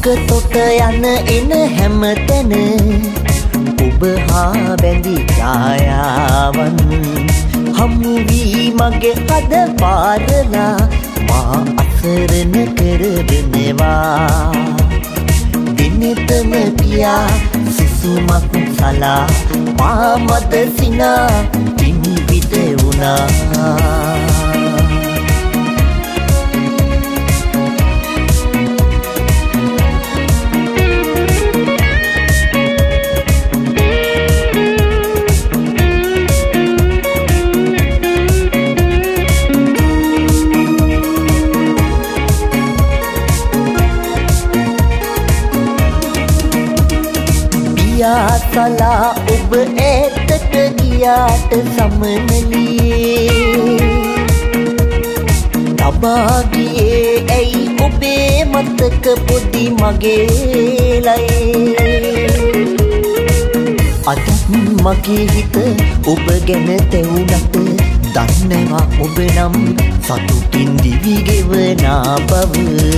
තොට යන එන හැමතැන ඔබ හා බැඳි ඡායාවන් හමු වී මගේ හද පාරලා මා අසරණ කරගෙනවා දිනෙතම පියා සිසුමක් සලා මා මත සිනා පින් පිට වුණා සලා ඔබ ඈතට ගියාට සමනලියේ තබා ගියේ ඇයි ඔබේ මතක පොඩි මගේ ලයේ අදත් මගේ හිත ඔබ ගැන තැවුනට දන්නවා ඔබ නම් සතුටින් දිවි ගෙවනා බව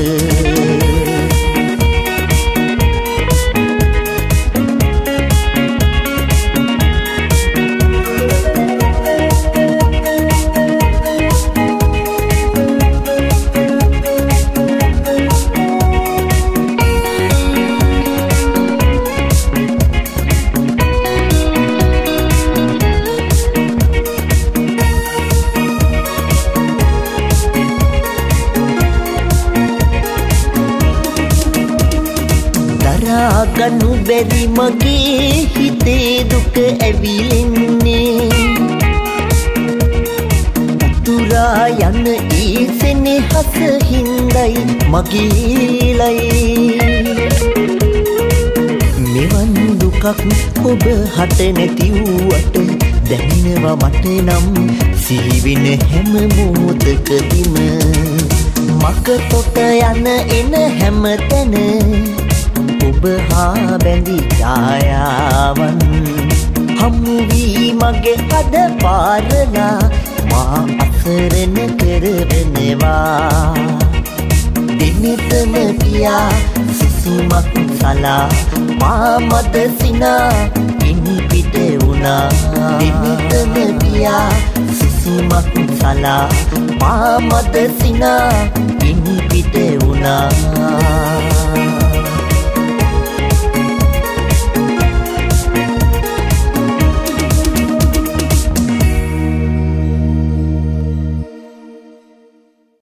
ගනු බැරි මගේ හිතේ දුක ඇවිලෙන්නේ උතුරා යන ඒ සෙනෙහස හින්දයි මගේ ලයේ මෙවන් දුකක් ඔබ හට නැති වූවට දැනෙනවා මට නම් සිහිවෙන හැම මොහොතකදීම මක තොට යන එන හැමතැන ඔබ හා බැඳි ඡායාවන් හමු වී මගේ හද පාරලා මා අසරණ කරගෙනවා දිනෙතම පියා සිසුමක් සලා මා මත සිනා පින් පිට වුණා දිනෙතම පියා සිසුමක් සලා මා මත සිනා පින් පිට වුණා